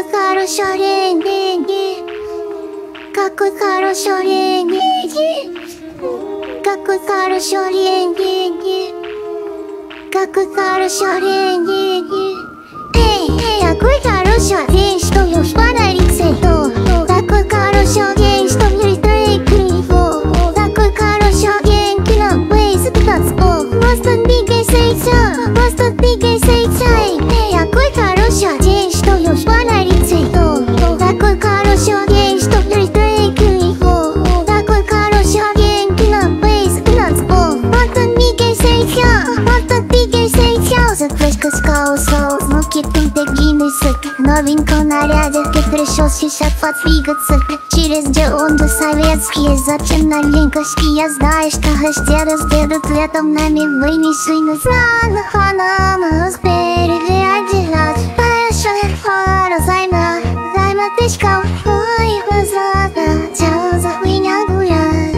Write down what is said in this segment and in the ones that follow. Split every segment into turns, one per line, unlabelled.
Какой хороший день, какой хороший день, какой хороший день, какой хороший день. Эй, какой хороший день, что я уж подарить цветов. Какой хороший день, что мне трек его. Какой хороший день, кино бейс и танцпол. Просто двигайся и всё, просто двигайся и всё. Эй, какой хороший день, что я уж подарить цветов. Какой хороший день, что мне трек его. Какой хороший день, кино бейс и танцпол. Просто двигайся и всё, просто двигайся и всё. Закрышка с хаосом, смоки пентагины сыт. Новеньком наряде, ты пришел сейчас подвигаться. Через Дионду советские, зачем новенькости? Я знаю, что гостя раздедут летом нами вынесли. Но знаю, ханама, спереди отделят. Большой фара займа, займа тычка в твоих глазах. Тел за хуйня гулять.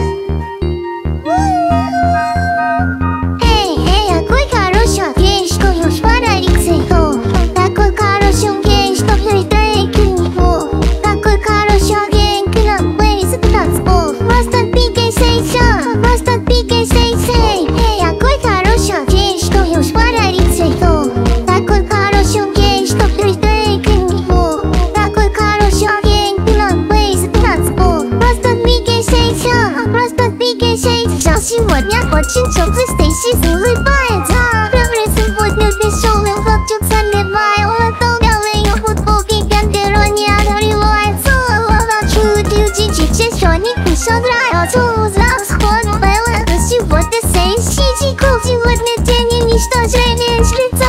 Эй, какой хороший день, что я уж подарить цветов. Такой хороший день, что мне трек его. Такой хороший день, кино бейс и танцпол. Просто двигайся и всё, просто двигайся и всё. Эй, какой хороший день, что я уж подарить цветов. Такой хороший день, что мне трек его. Такой хороший день, кино бейс и танцпол. Просто двигайся и всё, просто двигайся и всё. Сегодня очень теплый, Стейси улыбается. Прям сегодня веселым хлопчик заливаю. Это белые футболки, гандерони отогревается. Лава чудит, чуть-чуть, не все нравится. Расход было, но сегодня Стейси. Сегодня день и ничто же не жрется.